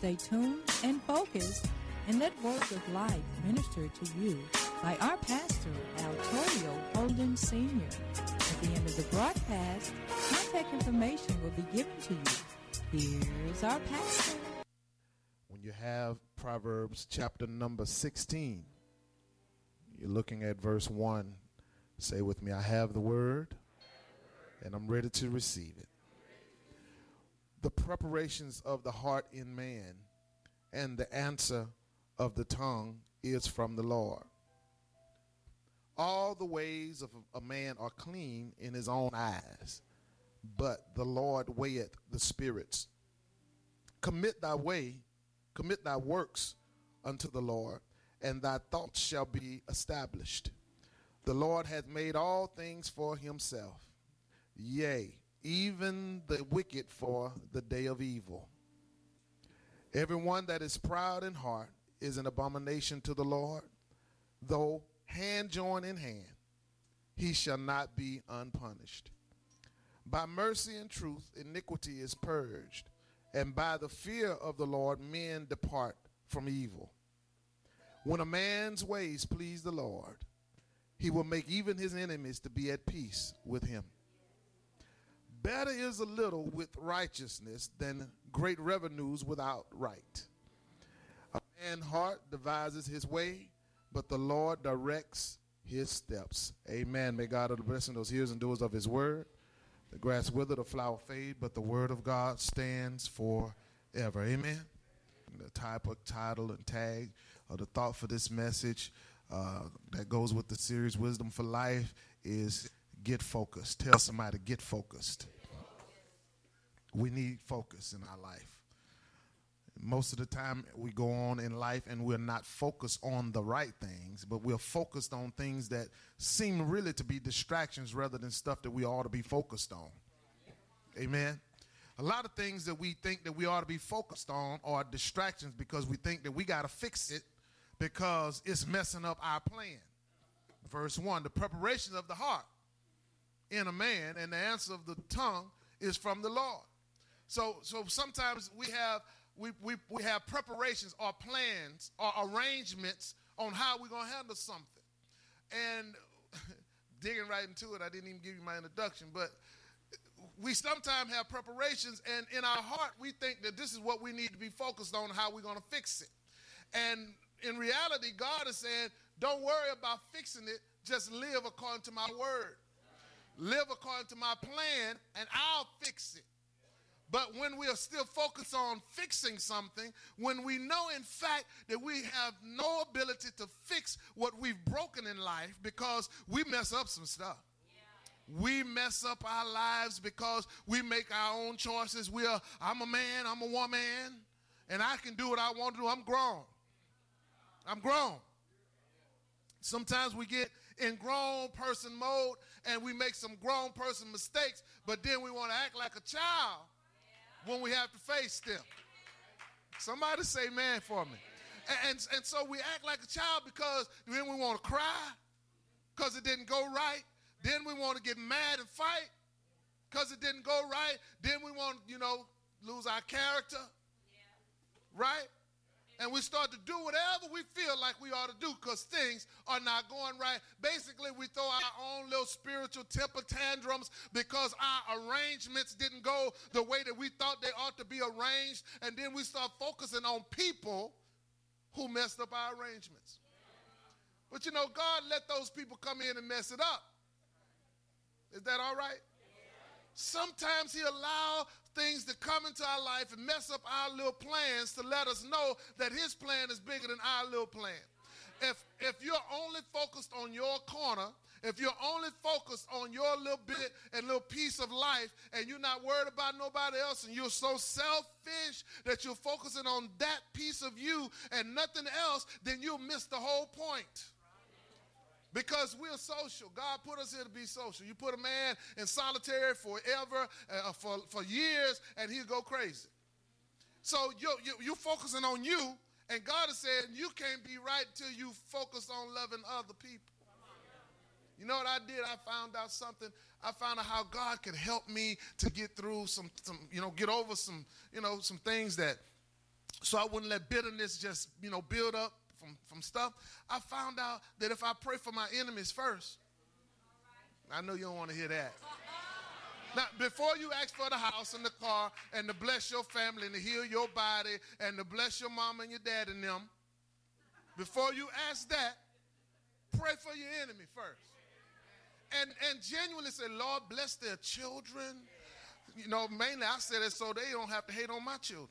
Stay tuned and focused and let words of life minister to you by our pastor, Altorio Holden Sr. At the end of the broadcast, contact information will be given to you. Here's our pastor. When you have Proverbs chapter number 16, you're looking at verse 1. Say with me, I have the word, and I'm ready to receive it. The preparations of the heart in man, and the answer of the tongue is from the Lord. All the ways of a man are clean in his own eyes, but the Lord weigheth the spirits. Commit thy works unto the Lord, and thy thoughts shall be established. The Lord hath made all things for himself, yea, even the wicked for the day of evil. Everyone that is proud in heart is an abomination to the Lord. Though hand join in hand, he shall not be unpunished. By mercy and truth iniquity is purged, and by the fear of the Lord men depart from evil. When a man's ways please the Lord, he will make even his enemies to be at peace with him. Better is a little with righteousness than great revenues without right. A man's heart devises his way, but the Lord directs his steps. Amen. May God have the blessing those hearers and doers of his word. The grass wither, the flower fade, but the word of God stands forever. Amen. The type of title and tag of the thought for this message that goes with the series Wisdom for Life is get focused. Tell somebody, get focused. We need focus in our life. Most of the time we go on in life and we're not focused on the right things, but we're focused on things that seem really to be distractions rather than stuff that we ought to be focused on. Amen. A lot of things that we think that we ought to be focused on are distractions because we think that we got to fix it because it's messing up our plan. Verse 1, the preparation of the heart in a man and the answer of the tongue is from the Lord. So sometimes we have preparations or plans or arrangements on how we're going to handle something. And digging right into it, I didn't even give you my introduction, but we sometimes have preparations, and in our heart we think that this is what we need to be focused on, how we're going to fix it. And in reality, God is saying, don't worry about fixing it, just live according to my word. Live according to my plan, and I'll fix it. But when we are still focused on fixing something, when we know, in fact, that we have no ability to fix what we've broken in life because we mess up some stuff. We mess up our lives because we make our own choices. I'm a man, I'm a woman, and I can do what I want to do. I'm grown. Sometimes we get in grown person mode and we make some grown person mistakes, but then we want to act like a child when we have to face them. Somebody say man for me. And so we act like a child because then we want to cry because it didn't go right. Then we want to get mad and fight because it didn't go right. Then we want to, lose our character. Right? And we start to do whatever we feel like we ought to do because things are not going right. Basically, we throw our own little spiritual temper tantrums because our arrangements didn't go the way that we thought they ought to be arranged. And then we start focusing on people who messed up our arrangements. But God let those people come in and mess it up. Is that all right? Sometimes he allows things to come into our life and mess up our little plans to let us know that his plan is bigger than our little plan. If you're only focused on your corner, if you're only focused on your little bit and little piece of life and you're not worried about nobody else and you're so selfish that you're focusing on that piece of you and nothing else, then you'll miss the whole point. Because we're social. God put us here to be social. You put a man in solitary forever, for years, and he'll go crazy. So you're focusing on you, and God is saying you can't be right until you focus on loving other people. You know what I did? I found out something. I found out how God could help me to get through get over some things that so I wouldn't let bitterness just, build up from stuff. I found out that if I pray for my enemies first, I know you don't want to hear that. Now, before you ask for the house and the car and to bless your family and to heal your body and to bless your mama and your dad and them, before you ask that, pray for your enemy first. And genuinely say, Lord, bless their children. Mainly I say that so they don't have to hate on my children.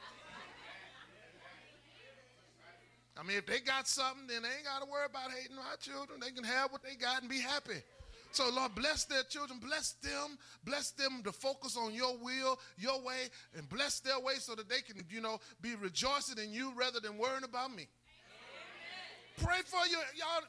I mean, if they got something, then they ain't got to worry about hating my children. They can have what they got and be happy. So, Lord, bless their children. Bless them to focus on your will, your way, and bless their way so that they can, be rejoicing in you rather than worrying about me. Amen. Pray for y'all.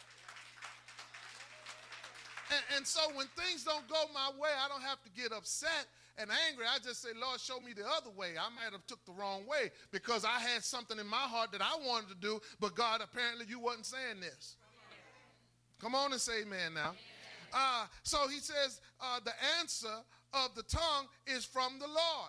And so when things don't go my way, I don't have to get upset and angry. I just say, Lord, show me the other way. I might have took the wrong way because I had something in my heart that I wanted to do, but God, apparently you wasn't saying this. Come on and say amen now. So he says the answer of the tongue is from the Lord.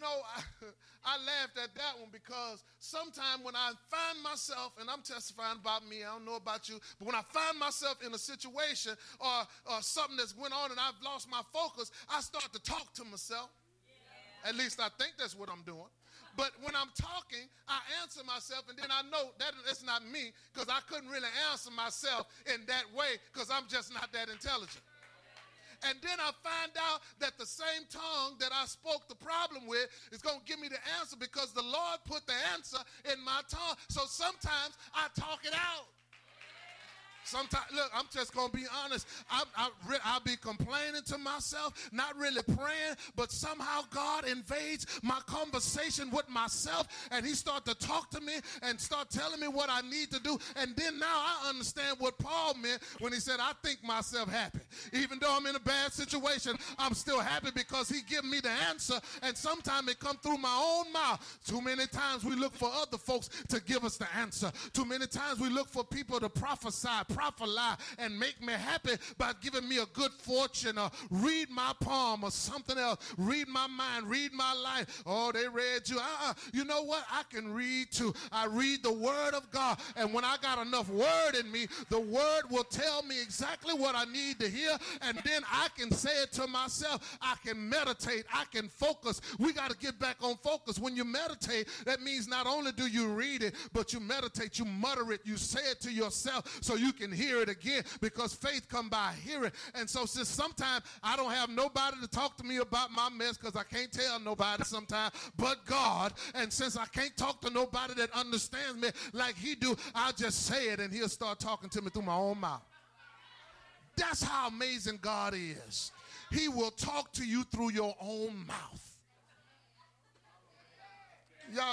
I laughed at that one because sometimes when I find myself, and I'm testifying about me, I don't know about you, but when I find myself in a situation or something that's went on and I've lost my focus, I start to talk to myself. Yeah. At least I think that's what I'm doing. But when I'm talking, I answer myself, and then I know that it's not me because I couldn't really answer myself in that way because I'm just not that intelligent. And then I find out that the same tongue that I spoke the problem with is going to give me the answer because the Lord put the answer in my tongue. So sometimes I talk it out. Sometimes, look, I'm just going to be honest. I'll be complaining to myself, not really praying, but somehow God invades my conversation with myself, and he starts to talk to me and start telling me what I need to do. And then now I understand what Paul meant when he said, I think myself happy. Even though I'm in a bad situation, I'm still happy because he give me the answer, and sometimes it come through my own mouth. Too many times we look for other folks to give us the answer. Too many times we look for people to prophesy and make me happy by giving me a good fortune or read my palm or something else, read my mind, read my life. Oh, they read you. You know what? I can read too. I read the word of God, and when I got enough word in me, the word will tell me exactly what I need to hear, and then I can say it to myself. I can meditate. I can focus. We got to get back on focus. When you meditate, that means not only do you read it, but you meditate, you mutter it, you say it to yourself so you can hear it again, because faith come by hearing. And so since sometimes I don't have nobody to talk to me about my mess because I can't tell nobody sometimes but God, and since I can't talk to nobody that understands me like he do, I'll just say it and he'll start talking to me through my own mouth. That's how amazing God is. He will talk to you through your own mouth. Y'all,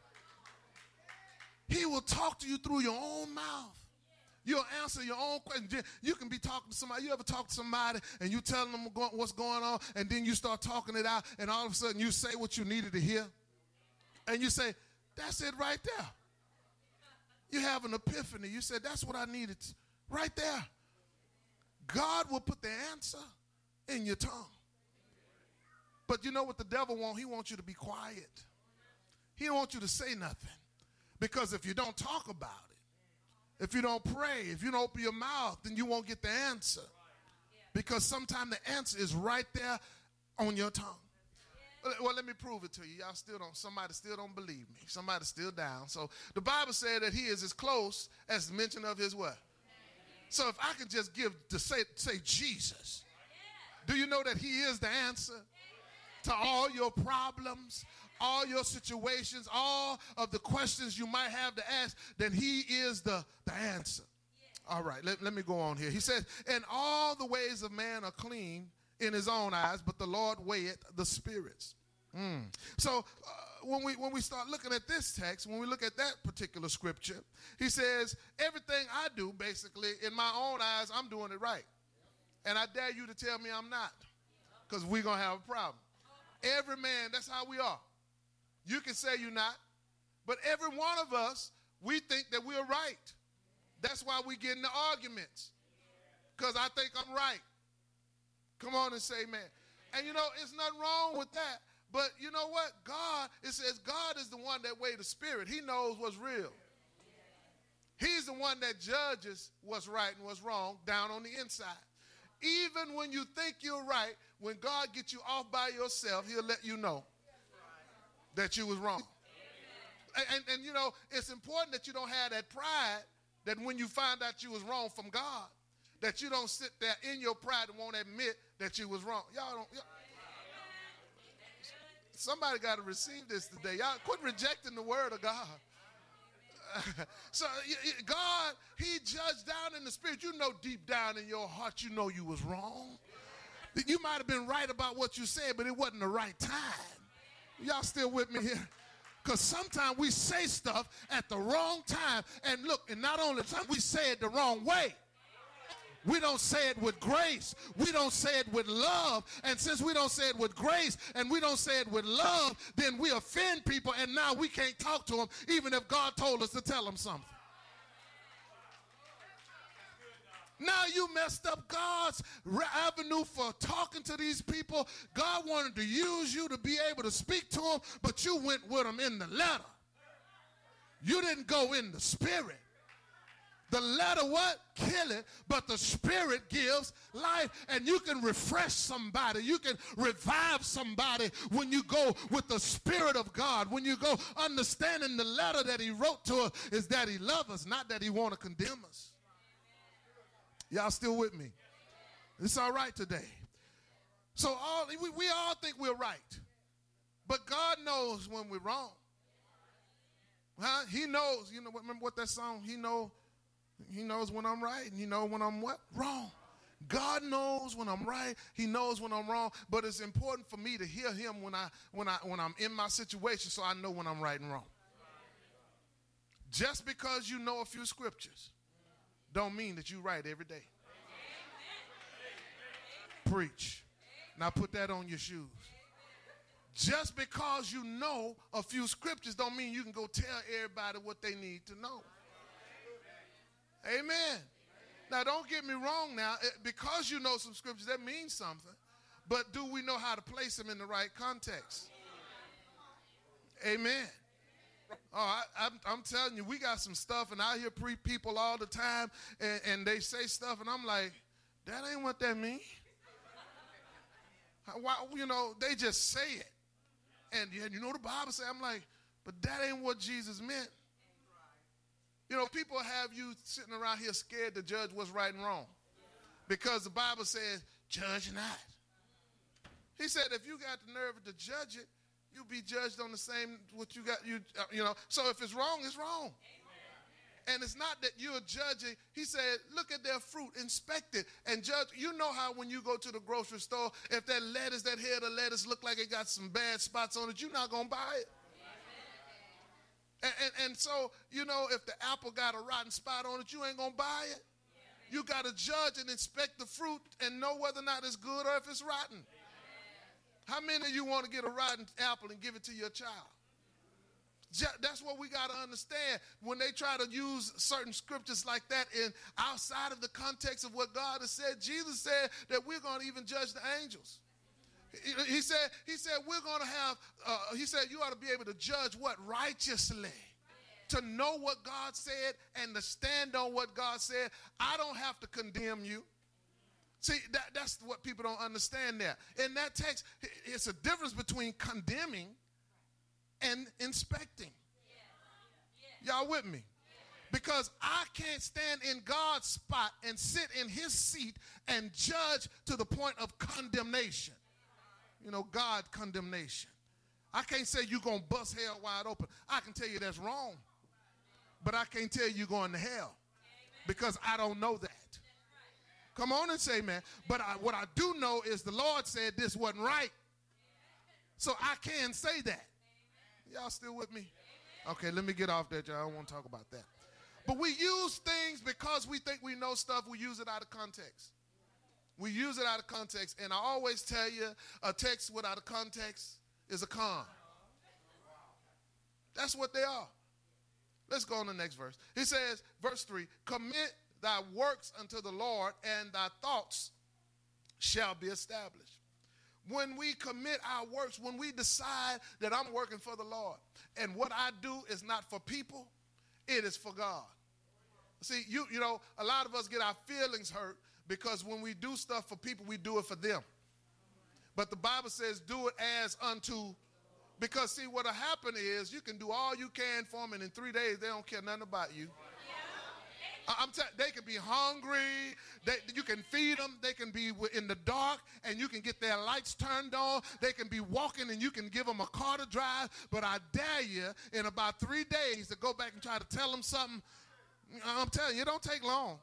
he will talk to you through your own mouth. You'll answer your own question. You can be talking to somebody. You ever talk to somebody and you tell them what's going on, and then you start talking it out, and all of a sudden you say what you needed to hear, and you say, that's it right there. You have an epiphany. You said, that's what I needed right there. God will put the answer in your tongue. But you know what the devil wants? He wants you to be quiet. He don't want you to say nothing. Because if you don't talk about it, if you don't pray, if you don't open your mouth, then you won't get the answer. Because sometimes the answer is right there on your tongue. Well, let me prove it to you. Y'all still don't, somebody still don't believe me. Somebody's still down. So the Bible said that he is as close as the mention of his what? So if I can just say Jesus, do you know that he is the answer to all your problems, all your situations, all of the questions you might have to ask? Then he is the answer. All right, let me go on here. He says, and all the ways of man are clean in his own eyes, but the Lord weigheth the spirits. So when we start looking at this text, when we look at that particular scripture, he says, everything I do, basically, in my own eyes, I'm doing it right. And I dare you to tell me I'm not, because we're going to have a problem. Every man, that's how we are. You can say you're not, but every one of us, we think that we're right. That's why we get into arguments, because I think I'm right. Come on and say amen. And you know, it's nothing wrong with that, But you know what? God, it says God is the one that weighs the spirit. He knows what's real. He's the one that judges what's right and what's wrong down on the inside. Even when you think you're right, when God gets you off by yourself, he'll let you know that you was wrong. And you know, it's important that you don't have that pride that when you find out you was wrong from God, that you don't sit there in your pride and won't admit that you was wrong. Somebody got to receive this today. Y'all quit rejecting the word of God. So God, he judged down in the spirit. You know deep down in your heart, you know you was wrong. You might have been right about what you said, but it wasn't the right time. Y'all still with me here? Because sometimes we say stuff at the wrong time. And look, and not only time, we say it the wrong way. We don't say it with grace. We don't say it with love. And since we don't say it with grace and we don't say it with love, then we offend people, and now we can't talk to them even if God told us to tell them something. Now you messed up God's avenue for talking to these people. God wanted to use you to be able to speak to them, but you went with them in the letter. You didn't go in the spirit. The letter what? Kill it, but the spirit gives life. And you can refresh somebody. You can revive somebody when you go with the spirit of God. When you go understanding the letter that he wrote to us is that he loves us, not that he want to condemn us. Y'all still with me? It's all right today. So we all think we're right. But God knows when we're wrong. Huh? He knows. You know, remember what that song? He knows when I'm right, and he knows when I'm what? Wrong. God knows when I'm right. He knows when I'm wrong. But it's important for me to hear him when I'm in my situation, so I know when I'm right and wrong. Just because you know a few scriptures don't mean that you're right every day. Preach. Now put that on your shoes. Just because you know a few scriptures don't mean you can go tell everybody what they need to know. Amen. Now, don't get me wrong now. Because you know some scriptures, that means something. But do we know how to place them in the right context? Amen. Oh, I'm telling you, we got some stuff, and I hear people all the time, and they say stuff, and I'm like, that ain't what that means. Why, you know, they just say it. And you know the Bible says, I'm like, but that ain't what Jesus meant. You know, people have you sitting around here scared to judge what's right and wrong. Because the Bible says, judge not. He said, if you got the nerve to judge it, you'll be judged on the same what you got. You know. So if it's wrong, it's wrong. And it's not that you're judging. He said, look at their fruit, inspect it, and judge. You know how when you go to the grocery store, if that head of lettuce look like it got some bad spots on it, you're not going to buy it. And so, you know, if the apple got a rotten spot on it, you ain't going to buy it. You got to judge and inspect the fruit and know whether or not it's good or if it's rotten. How many of you want to get a rotten apple and give it to your child? That's what we got to understand. When they try to use certain scriptures like that in outside of the context of what God has said, Jesus said that we're going to even judge the angels. He said we're going to have, he said you ought to be able to judge what? Righteously. To know what God said and to stand on what God said. I don't have to condemn you. See, that's what people don't understand there. In that text, it's a difference between condemning and inspecting. Y'all with me? Because I can't stand in God's spot and sit in his seat and judge to the point of condemnation. You know, God condemnation. I can't say you're going to bust hell wide open. I can tell you that's wrong. But I can't tell you you're going to hell because I don't know that. Come on and say, man. But what I do know is the Lord said this wasn't right. So I can say that. Y'all still with me? Okay, let me get off that, y'all. I don't want to talk about that. But we use things because we think we know stuff. We use it out of context. We use it out of context. And I always tell you, a text without a context is a con. That's what they are. Let's go on to the next verse. He says, verse 3, commit thy works unto the Lord, and thy thoughts shall be established. When we commit our works, when we decide that I'm working for the Lord, and what I do is not for people, it is for God. See, you know, a lot of us get our feelings hurt because when we do stuff for people, we do it for them. But the Bible says do it as unto, because see, what'll happen is you can do all you can for them, and in 3 days, they don't care nothing about you. I'm telling you, they can be hungry, you can feed them, they can be in the dark, and you can get their lights turned on, they can be walking, and you can give them a car to drive, but I dare you, in about 3 days, to go back and try to tell them something. I'm telling you, it don't take long.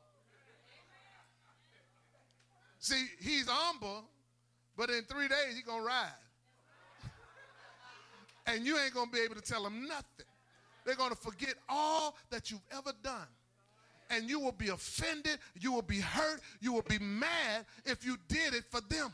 See, he's humble, but in 3 days, he's going to ride. And you ain't going to be able to tell them nothing. They're going to forget all that you've ever done. And you will be offended, you will be hurt, you will be mad if you did it for them.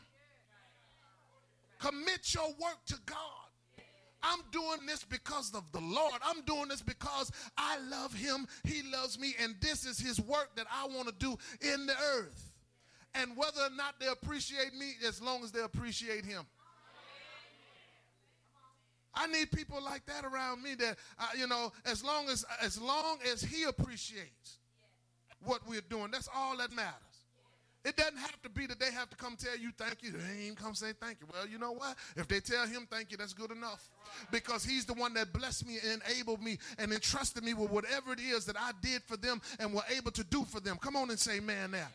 Commit your work to God. I'm doing this because of the Lord. I'm doing this because I love him, he loves me, and this is his work that I want to do in the earth. And whether or not they appreciate me, as long as they appreciate him. I need people like that around me that, you know, as long as he appreciates what we're doing, that's all that matters. It doesn't have to be that they have to come tell you thank you. They ain't even come say thank you. Well, you know what? If they tell him thank you, that's good enough. Because he's the one that blessed me and enabled me and entrusted me with whatever it is that I did for them and were able to do for them. Come on and say amen now.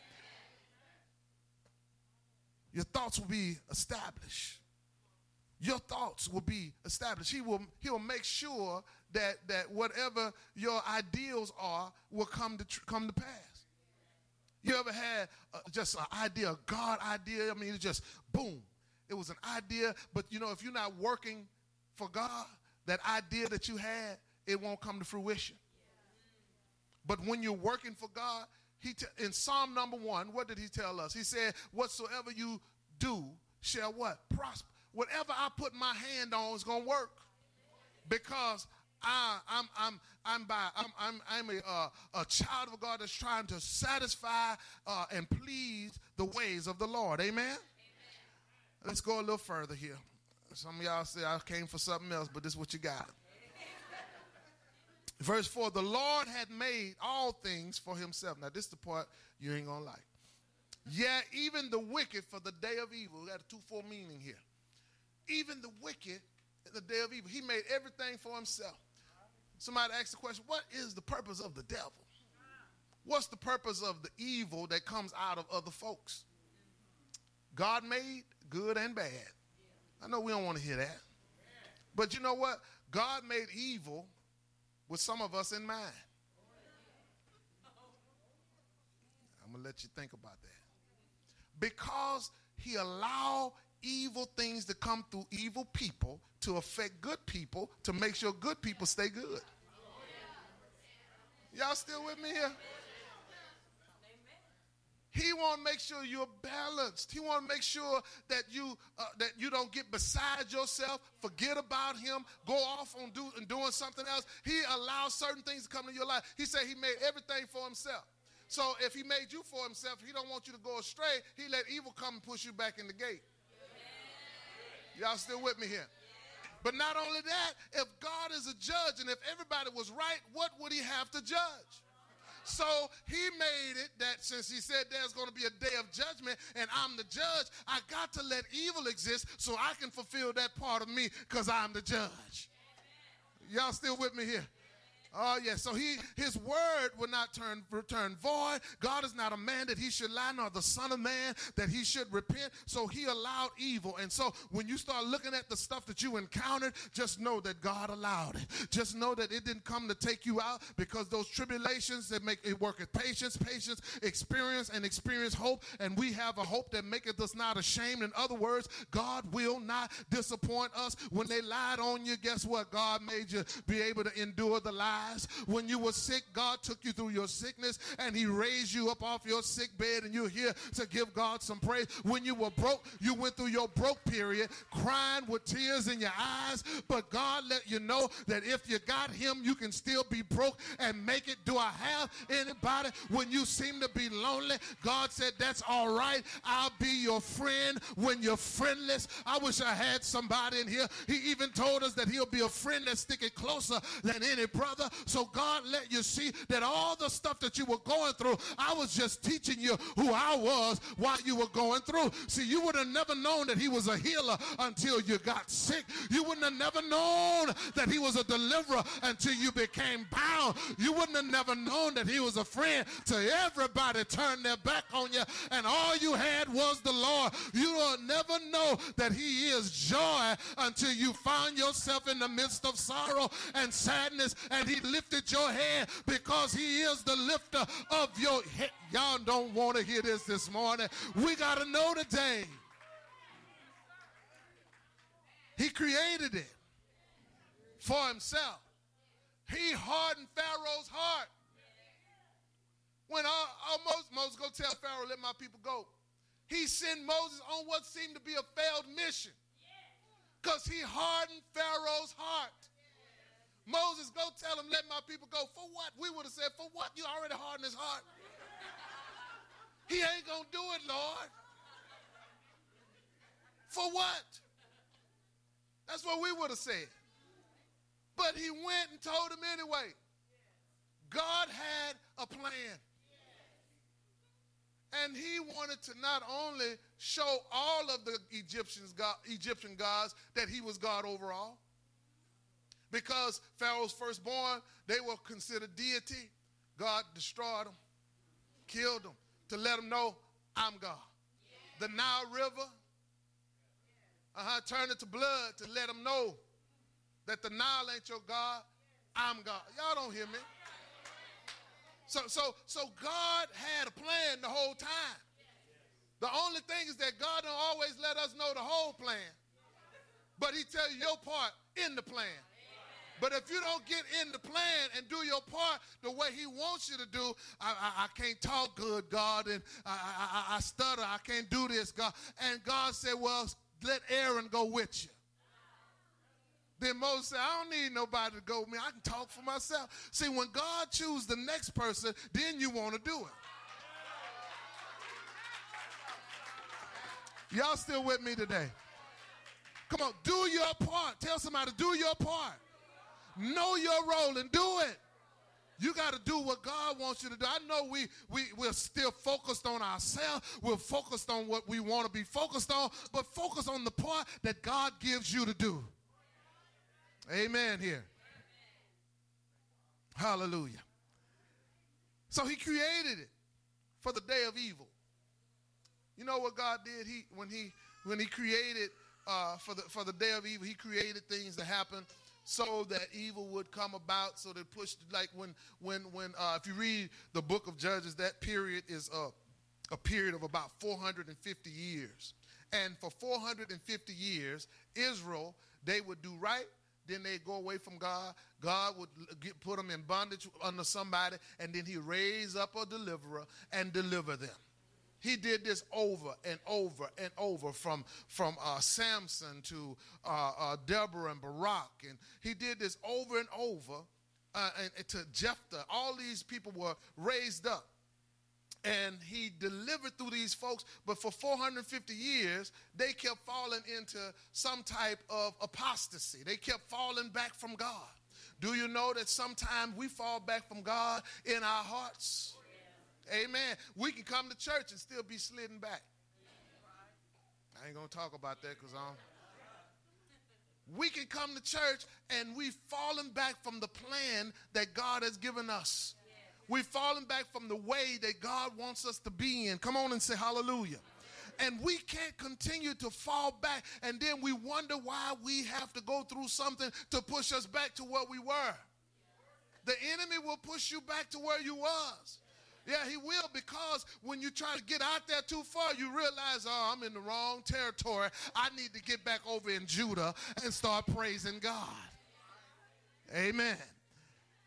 Your thoughts will be established. Your thoughts will be established. He will make sure that whatever your ideals are will come to pass. You ever had just an idea, a God idea? I mean, it's just boom. It was an idea, but you know, if you're not working for God, that idea that you had, it won't come to fruition. But when you're working for God, in Psalm number 1, what did he tell us? He said, whatsoever you do shall what? Prosper. Whatever I put my hand on is going to work, because I'm a child of God that's trying to satisfy and please the ways of the Lord. Amen? Let's go a little further here. Some of y'all say I came for something else, but this is what you got. Verse 4, the Lord had made all things for himself. Now, this is the part you ain't going to like. Yeah, even the wicked for the day of evil. We got a 2-4 meaning here. Even the wicked in the day of evil. He made everything for himself. Somebody asked the question, what is the purpose of the devil? What's the purpose of the evil that comes out of other folks? God made good and bad. I know we don't want to hear that. But you know what? God made evil with some of us in mind. I'm going to let you think about that. Because he allowed evil things to come through evil people to affect good people to make sure good people stay good. Y'all still with me here? He want to make sure you're balanced. He want to make sure that you don't get beside yourself, forget about him, go off on doing something else. He allows certain things to come into your life. He said he made everything for himself. So if he made you for himself, he don't want you to go astray. He let evil come and push you back in the gate. Y'all still with me here? But not only that, if God is a judge and if everybody was right, what would he have to judge? So he made it that since he said there's going to be a day of judgment and I'm the judge, I got to let evil exist so I can fulfill that part of me because I'm the judge. Y'all still with me here? Oh, yes. So his word will not return void. God is not a man that he should lie, nor the son of man that he should repent. So he allowed evil. And so when you start looking at the stuff that you encountered, just know that God allowed it. Just know that it didn't come to take you out, because those tribulations that make it work at patience, experience hope. And we have a hope that maketh us not ashamed. In other words, God will not disappoint us. When they lied on you, guess what? God made you be able to endure the lie. eyes. When you were sick, God took you through your sickness and he raised you up off your sick bed and you're here to give God some praise. When you were broke, you went through your broke period, crying with tears in your eyes, but God let you know that if you got him, you can still be broke and make it. Do I have anybody? When you seem to be lonely, God said, that's all right. I'll be your friend when you're friendless. I wish I had somebody in here. He even told us that he'll be a friend that's sticking closer than any brother. So God let you see that all the stuff that you were going through, I was just teaching you who I was while you were going through. See, you would have never known that he was a healer until you got sick. You wouldn't have never known that he was a deliverer until you became bound. You wouldn't have never known that he was a friend to everybody turned their back on you and all you had was the Lord. You will never know that he is joy until you find yourself in the midst of sorrow and sadness and he lifted your head, because he is the lifter of your head. Y'all don't want to hear this morning. We got to know today. He created it for himself. He hardened Pharaoh's heart. When Moses go tell Pharaoh, let my people go, he sent Moses on what seemed to be a failed mission because he hardened Pharaoh's heart. Moses, go tell him, let my people go. For what? We would have said, for what? You already hardened his heart. He ain't going to do it, Lord. For what? That's what we would have said. But he went and told him anyway. God had a plan. And he wanted to not only show all of the Egyptian gods that he was God over all, because Pharaoh's firstborn, they were considered deity. God destroyed them, killed them, to let them know, I'm God. The Nile River, turned it to blood to let them know that the Nile ain't your God, I'm God. Y'all don't hear me. So God had a plan the whole time. The only thing is that God don't always let us know the whole plan, but he tell you your part in the plan. But if you don't get in the plan and do your part the way he wants you to do, I can't talk good, God, and I stutter, I can't do this, God. And God said, well, let Aaron go with you. Then Moses said, I don't need nobody to go with me. I can talk for myself. See, when God chooses the next person, then you want to do it. Y'all still with me today? Come on, do your part. Tell somebody, do your part. Know your role and do it. You got to do what God wants you to do. I know we're still focused on ourselves. We're focused on what we want to be focused on, but focus on the part that God gives you to do. Amen here. Hallelujah. So he created it for the day of evil. You know what God did? When he created for the day of evil, he created things to happen so that evil would come about, so that pushed, like when if you read the book of Judges, that period is a period of about 450 years. And for 450 years, Israel, they would do right, then they'd go away from God. God would put them in bondage under somebody, and then he'd raise up a deliverer and deliver them. He did this over and over and over, from Samson to Deborah and Barak. And he did this over and over and to Jephthah. All these people were raised up. And he delivered through these folks. But for 450 years, they kept falling into some type of apostasy. They kept falling back from God. Do you know that sometimes we fall back from God in our hearts? Amen. We can come to church and still be slidden back. I ain't going to talk about that because we can come to church and we've fallen back from the plan that God has given us. We've fallen back from the way that God wants us to be in. Come on and say hallelujah. And we can't continue to fall back, and then we wonder why we have to go through something to push us back to where we were. The enemy will push you back to where you was. Yeah, he will, because when you try to get out there too far, you realize, oh, I'm in the wrong territory. I need to get back over in Judah and start praising God. Amen.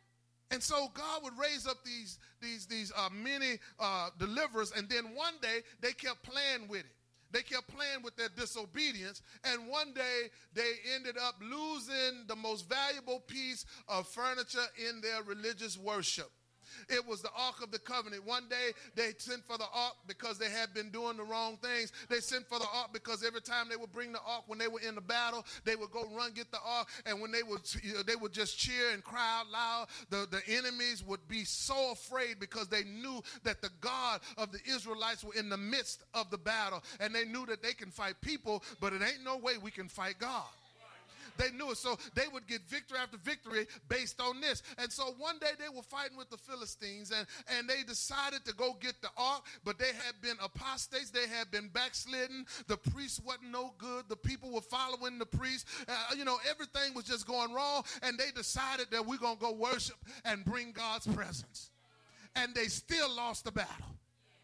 And so God would raise up these many deliverers, and then one day they kept playing with it. They kept playing with their disobedience, and one day they ended up losing the most valuable piece of furniture in their religious worship. It was the Ark of the Covenant. One day they sent for the Ark because they had been doing the wrong things. They sent for the Ark because every time they would bring the Ark when they were in the battle, they would go run get the Ark, and when they would just cheer and cry out loud. The enemies would be so afraid because they knew that the God of the Israelites were in the midst of the battle, and they knew that they can fight people, but it ain't no way we can fight God. They knew it, so they would get victory after victory based on this. And so one day they were fighting with the Philistines, and they decided to go get the ark, but they had been apostates. They had been backslidden. The priest wasn't no good. The people were following the priest. Everything was just going wrong, and they decided that we're going to go worship and bring God's presence. And they still lost the battle.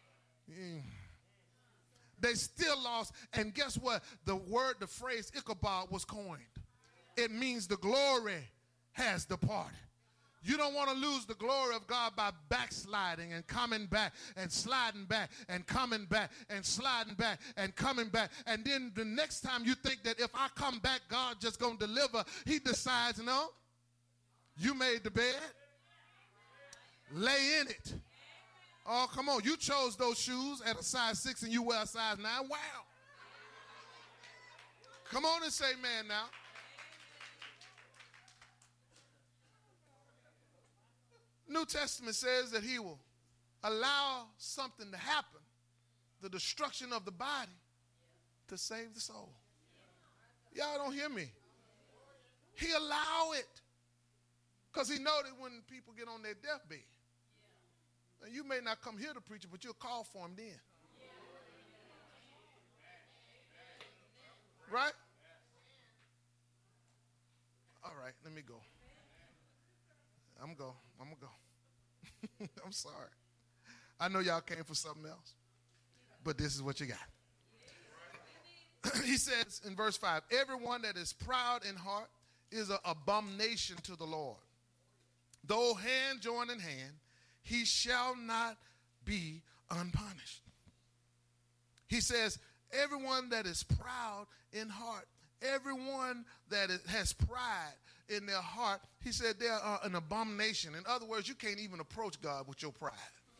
They still lost, and guess what? The phrase Ichabod was coined. It means the glory has departed. You don't want to lose the glory of God by backsliding and coming back and sliding back and coming back and sliding back and coming back. And then the next time you think that if I come back, God just going to deliver, he decides, no, you made the bed, lay in it. Oh, come on. You chose those shoes at a size 6 and you wear a size 9. Wow. Come on and say amen now. New Testament says that he will allow something to happen, the destruction of the body, to save the soul. Y'all don't hear me. He allow it because he know that when people get on their deathbed, and you may not come here to preach it, but you'll call for him then. Right? All right, let me go. I'm going to go. I'm sorry. I know y'all came for something else, but this is what you got. He says in verse 5, everyone that is proud in heart is an abomination to the Lord. Though hand join in hand, he shall not be unpunished. He says, everyone that is proud in heart, everyone that has pride in their heart, he said they are an abomination. In other words, you can't even approach God with your pride.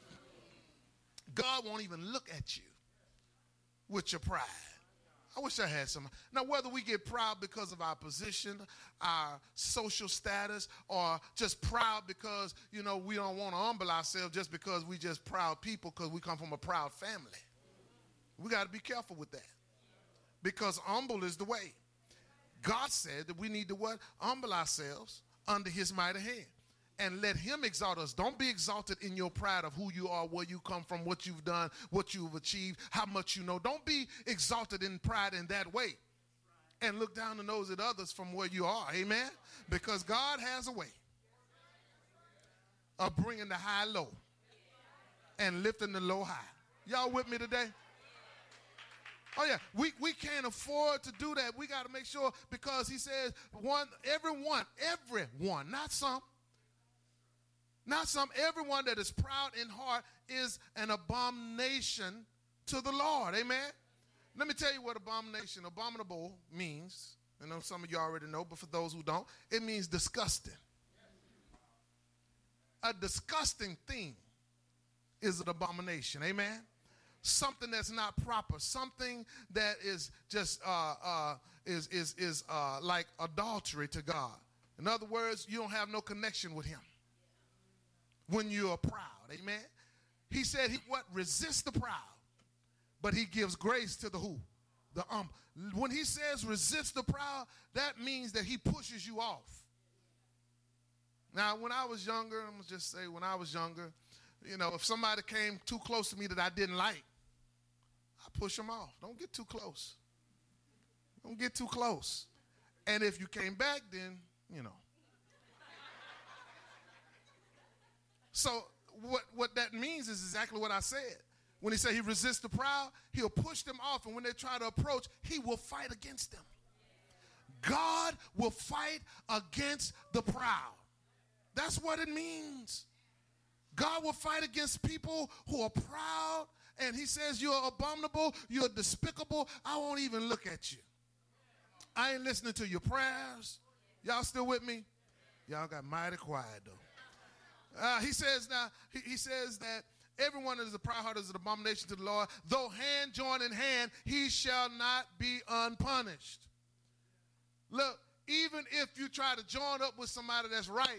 God won't even look at you with your pride. I wish I had some. Now, whether we get proud because of our position, our social status, or just proud because, we don't want to humble ourselves just because we just proud people because we come from a proud family. We got to be careful with that because humble is the way. God said that we need to what? Humble ourselves under his mighty hand and let him exalt us. Don't be exalted in your pride of who you are, where you come from, what you've done, what you've achieved, how much you know. Don't be exalted in pride in that way and look down the nose at others from where you are. Amen? Because God has a way of bringing the high low and lifting the low high. Y'all with me today? Oh, yeah, we can't afford to do that. We got to make sure because he says everyone, not some, everyone that is proud in heart is an abomination to the Lord. Amen? Let me tell you what abominable means. I know some of you already know, but for those who don't, it means disgusting. A disgusting thing is an abomination. Amen? Something that's not proper, something that is just like adultery to God. In other words, you don't have no connection with him when you are proud. Amen. He said he resists the proud, but he gives grace to the who? The When he says resist the proud, that means that he pushes you off. Now, when I was younger, I'm gonna just say when I was younger, if somebody came too close to me that I didn't like, I push them off. Don't get too close. Don't get too close. And if you came back, then, So what that means is exactly what I said. When he said he resists the proud, he'll push them off. And when they try to approach, he will fight against them. God will fight against the proud. That's what it means. God will fight against people who are proud, and he says you're abominable, you're despicable. I won't even look at you. I ain't listening to your prayers. Y'all still with me? Y'all got mighty quiet, though. He says now, he says that everyone that is a proud heart is an abomination to the Lord. Though hand join in hand, he shall not be unpunished. Look, even if you try to join up with somebody that's right,